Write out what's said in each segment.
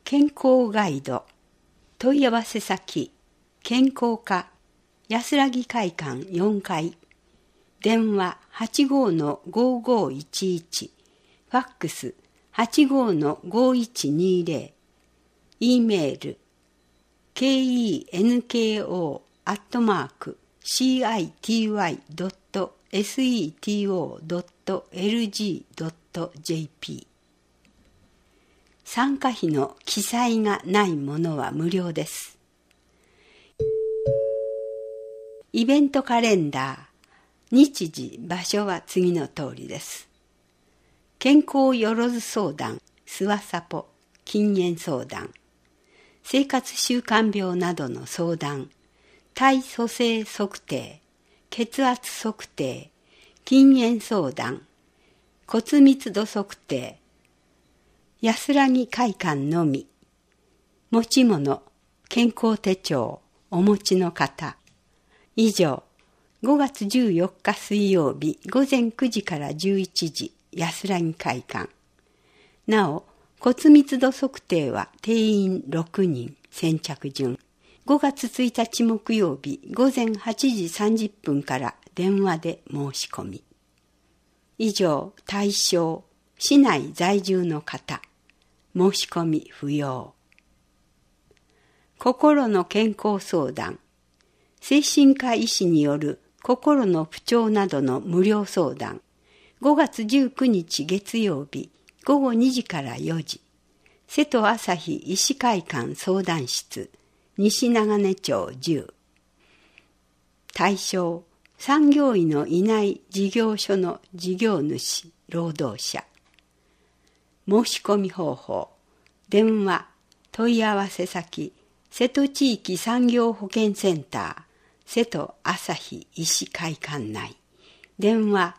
健康ガイド問い合わせ先健康課安らぎ会館4階電話 85-5511 ファックス 85-5120 E メール kenko.city.seto.lg.jp 参加費の記載がないものは無料です。イベントカレンダー、日時、場所は次の通りです。健康よろず相談、スワサポ、禁煙相談、生活習慣病などの相談、体組成測定、血圧測定、禁煙相談、骨密度測定、安らぎ会館のみ、持ち物、健康手帳、お持ちの方。以上、5月14日水曜日午前9時から11時、安らぎ会館。なお、骨密度測定は定員6人、先着順。5月1日木曜日午前8時30分から電話で申し込み。以上、対象、市内在住の方。申し込み不要。心の健康相談。精神科医師による心の不調などの無料相談。5月19日月曜日午後2時から4時。瀬戸朝日医師会館相談室。西長根町10。対象、産業医のいない事業所の事業主、労働者。申し込み方法、電話、問い合わせ先、瀬戸地域産業保健センター、瀬戸朝日医師会館内、電話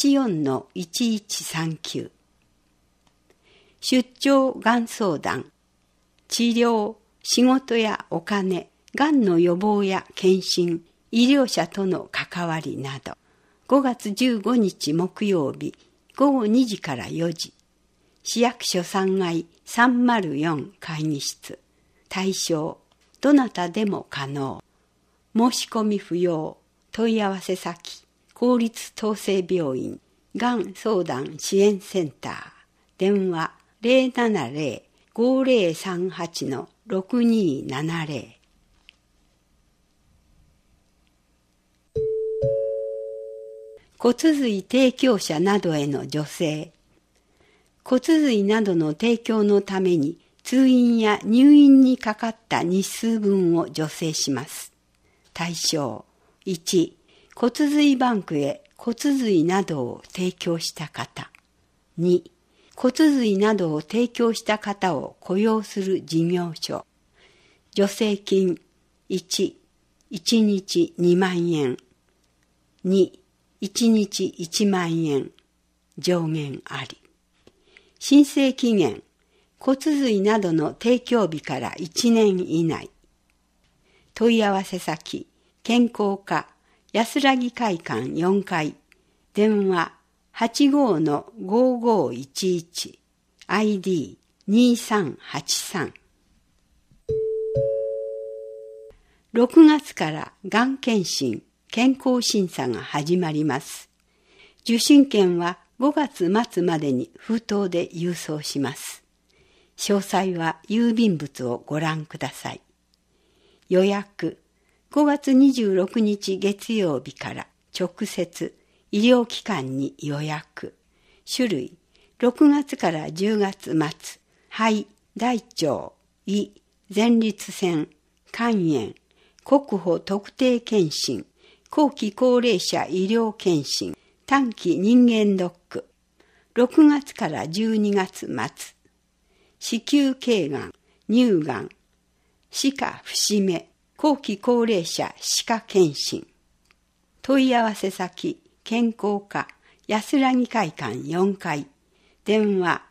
84-1139。出張がん相談、治療、仕事やお金、がんの予防や検診、医療者との関わりなど、5月15日木曜日午後2時から4時、市役所3階304会議室。対象、どなたでも可能。申し込み不要。問い合わせ先、公立統制病院、がん相談支援センター。電話 070-5038-6270。骨髄提供者などへの助成。骨髄などの提供のために通院や入院にかかった日数分を助成します。対象1、骨髄バンクへ骨髄などを提供した方。2、骨髄などを提供した方を雇用する事業所。助成金1、1日2万円。2、1日1万円。上限あり。申請期限、骨髄などの提供日から1年以内。問い合わせ先、健康課、安らぎ会館4階、電話 85-5511、ID2383。6月からがん検診、健康審査が始まります。受診券は5月末までに封筒で郵送します。詳細は郵便物をご覧ください。予約、5月26日月曜日から直接医療機関に予約。種類、6月から10月末、肺、大腸、胃、前立腺、肝炎、国保特定健診、後期高齢者医療健診、短期人間ドック。6月から12月末。子宮頸がん、乳がん、歯科節目、後期高齢者歯科検診。問い合わせ先、健康課、安らぎ会館4階。電話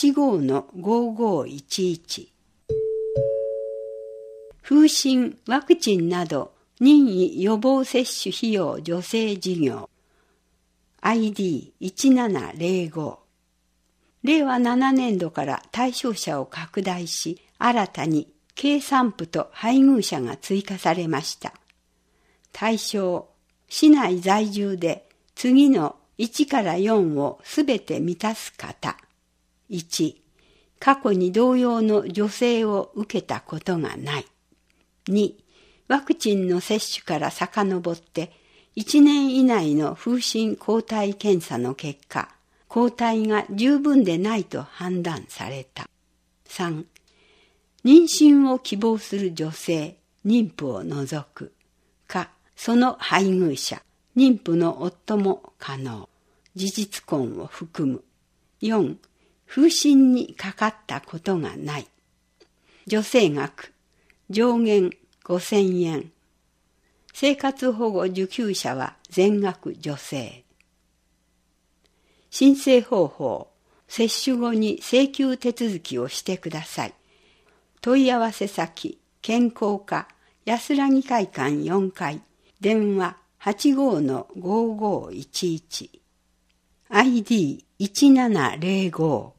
85-5511。風疹、ワクチンなど任意予防接種費用助成事業。ID1705。 令和7年度から対象者を拡大し、新たに計算婦と配偶者が追加されました。対象、市内在住で次の1から4をすべて満たす方。1、過去に同様の助成を受けたことがない。2、ワクチンの接種から遡って1年以内の風疹抗体検査の結果、抗体が十分でないと判断された。3、妊娠を希望する女性、妊婦を除くか、その配偶者、妊婦の夫も可能。事実婚を含む。4、風疹にかかったことがない。助成額、上限5000円。生活保護受給者は全額助成。申請方法、接種後に請求手続きをしてください。問い合わせ先、健康課、安らぎ会館4階、電話 85-5511、ID1705